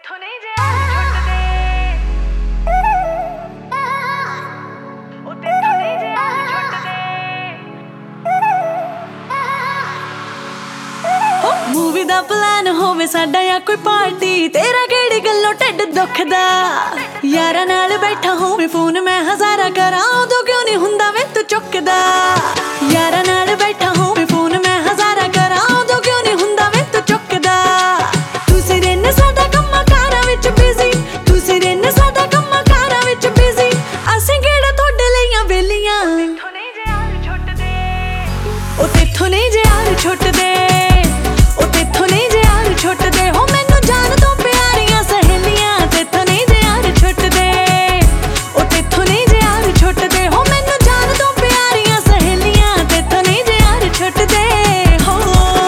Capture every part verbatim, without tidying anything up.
ਤੇਥੋਂ ਨਹੀਂ ਜੇ ਛੁੱਟਦੇ ਉਹ ਤੇਥੋਂ ਨਹੀਂ ਜੇ ਛੁੱਟਦੇ ਮੂਵੀ ਦਾ ਪਲਾਨ ਹੋਵੇ ਸਾਡਾ ਜਾਂ ਕੋਈ ਪਾਰਟੀ ਤੇਰਾ ਕਿਹੜੀ ਗੱਲੋਂ ਢਿੱਡ ਦੁਖਦਾ ਯਾਰਾਂ ਨਾਲ ਬੈਠਾ ਹੋਵੇ ਫੋਨ ਮੈਂ ਹਜ਼ਾਰਾਂ ਕਰਾਂ ਉਦੋਂ ਕਿਉਂ ਨਹੀਂ ਹੁੰਦਾ ਵੇ ਤੂੰ ਚੁੱਕਦਾ ਯਾਰਾਂ ਨਾਲ ਬੈਠਾ ਹੋਵੇ ਫੋਨ ਮੈਂ ਹਜ਼ਾਰਾਂ ਕਰਾਂ ਉਦੋਂ ਕਿਉਂ ਨਹੀਂ ਹੁੰਦਾ ਵੇ ਤੂੰ ਚੁੱਕਦਾ ਤੁਸੀਂ ਰਹਿੰਦੇ ਸਾਡਾ ਕੰਮਾਂ ਕਾਰਾਂ ਵਿੱਚ ਬਿਜ਼ੀ ਤੁਸੀਂ ਰਹਿੰਦੇ ਸਾਡਾ ਕੰਮਾਂ ਕਾਰਾਂ ਵਿੱਚ ਬਿਜ਼ੀ ਅਸੀਂ ਕਿਹੜਾ ਤੁਹਾਡੇ ਲਈਆਂ ਵੇਲੀਆਂ ਤੇਥੋਂ ਨਹੀਂ ਜੇ ਛੁੱਟਦੇ ਉਹ ਤੇਥੋਂ ਨਹੀਂ ਜੇ ਯਾਰ ਛੁੱਟਦੇ ਉਹ ਤੇਥੋਂ ਨਹੀਂ ਜੇ ਯਾਰ ਛੁੱਟਦੇ ਹੋ ਮੈਨੂੰ ਜਾਨ ਤੋਂ ਪਿਆਰੀਆਂ ਸਹੇਲੀਆਂ ਤੇਥੋਂ ਨਹੀਂ ਜੇ ਯਾਰ ਛੁੱਟਦੇ ਉਹ ਤੇਥੋਂ ਨਹੀਂ ਜੇ ਯਾਰ ਛੁੱਟਦੇ ਹੋ ਮੈਨੂੰ ਜਾਨ ਤੋਂ ਪਿਆਰੀਆਂ ਸਹੇਲੀਆਂ ਤੇਥੋਂ ਨਹੀਂ ਜੇ ਯਾਰ ਛੁੱਟਦੇ ਹੋ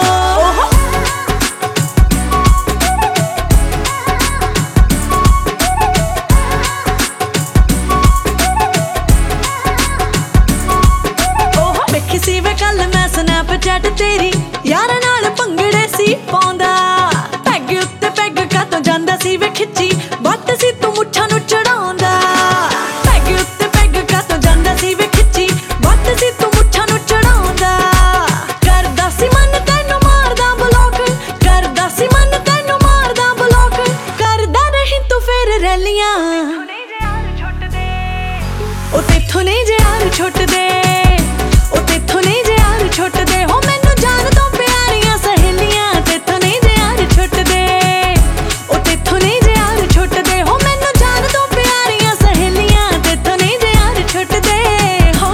ਉਹ ਵੇਖੀ ਸੀ ਵੇ ਕੱਲ ਮੈਂ ਸਨੈਪਚੈਟ ਤੇਰੀ ਯਾਰਾਂ ਨਾਲ ਭੰਗੜੇ ਸੀ ਪਾਉਂਦਾ ਪੈਗ ਉੱਤੇ ਪੈਗ ਕਾਤੋਂ ਜਾਂਦਾ ਸੀ ਵੇ ਖਿੱਚੀ ਵੱਟ ਸੀ ਤੂੰ ਮੁੱਛਾਂ ਨੂੰ ਚੜਾਉਂਦਾ ਪੈਗ ਉੱਤੇ ਪੈਗ ਕਾਤੋਂ ਜਾਂਦਾ ਸੀ ਵੇ ਖਿੱਚੀ ਵੱਟ ਸੀ ਤੂੰ ਮੁੱਛਾਂ ਨੂੰ ਚੜਾਉਂਦਾ ਕਰਦਾ ਸੀ ਮਨ ਤੈਨੂੰ ਮਾਰਦਾ ਬਲੌਕ ਕਰਦਾ ਸੀ ਮਨ ਤੈਨੂੰ ਮਾਰਦਾ ਬਲੌਕ ਕਰਦਾ ਨਹੀਂ ਤੂੰ ਫੇਰ ਰੈਲੀਆਂ ਨਹੀਂ ਜੇ ਛੁੱਟਦੇ ਉਹ ਤੇਥੋਂ ਨਹੀਂ ਜੇ ਯਾਰ ਛੁੱਟਦੇ ਉਹ ਤੇਥੋਂ ਨਹੀਂ ਜੇ ਯਾਰ ਛੁੱਟਦੇ ਹੋ ਮੈਨੂੰ ਜਾਨ ਤੋਂ ਪਿਆਰੀਆਂ ਸਹੇਲੀਆਂ ਤੇਥੋਂ ਨਹੀਂ ਜੇ ਯਾਰ ਛੁੱਟਦੇ ਉਹ ਤੇਥੋਂ ਨਹੀਂ ਜੇ ਯਾਰ ਛੁੱਟਦੇ ਹੋ ਮੈਨੂੰ ਜਾਨ ਤੋਂ ਪਿਆਰੀਆਂ ਸਹੇਲੀਆਂ ਤੇਥੋਂ ਨਹੀਂ ਜੇ ਯਾਰ ਛੁੱਟਦੇ ਹੋ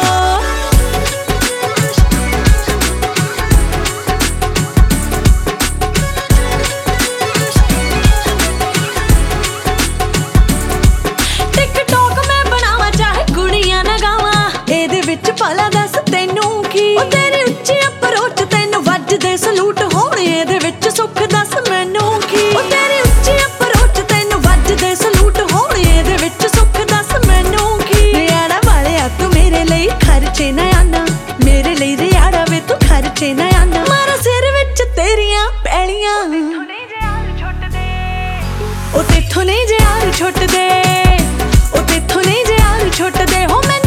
ਟਿਕਟੌਕ ਮੈਂ ਬਣਾਵਾਂ ਚਾਹੇ ਕੁੜੀਆਂ ਨਾ ਗਾਵਾਂ ਇਹਦੇ ਵਿੱਚ ਭਲਾ ਦੱਸ ਤੈਨੂੰ ਕੀ ਉਹ ਤੇਰੀ ਉੱਚੀ ਅਪਰੋਚ ਤੈਨੂੰ ਵੱਜਦੇ ਸਲੂਟ ਹੋਣ ਇਹਦੇ ਵਿੱਚ ਸੁੱਖ ਦੱਸ ਮੈਨੂੰ ਕੀ ਉਹ ਤੇਰੀ ਉੱਚੀ ਅਪਰੋਚ ਤੈਨੂੰ ਵੱਜਦੇ ਸਲੂਟ ਹੋਣ ਇਹਦੇ ਵਿੱਚ ਸੁੱਖ ਦੱਸ ਮੈਨੂੰ ਕੀ ਰਿਆੜਾ ਵਾਲਿਆ ਤੂੰ ਮੇਰੇ ਲਈ ਖਰਚੇ ਨਾ ਆਣਾ ਮੇਰੇ ਲਈ ਰਿਆੜਾ ਵੇ ਤੂੰ ਖਰਚੇ ਨਾ ਆਣਾ ਮਾਰਾ ਸਿਰ ਵਿੱਚ ਤੇਰੀਆਂ ਪੈਲੀਆਂ ਨਹੀਂ ਜੇ ਛੁੱਟਦੇ ਉਹ ਤੇਥੋਂ ਨਹੀਂ ਜੇ ਯਾਰ ਛੁੱਟਦੇ ਉਹ ਤੇਥੋਂ ਨਹੀਂ ਜੇ ਯਾਰ ਛੁੱਟਦੇ ਹੋ ਮੈਨੂੰ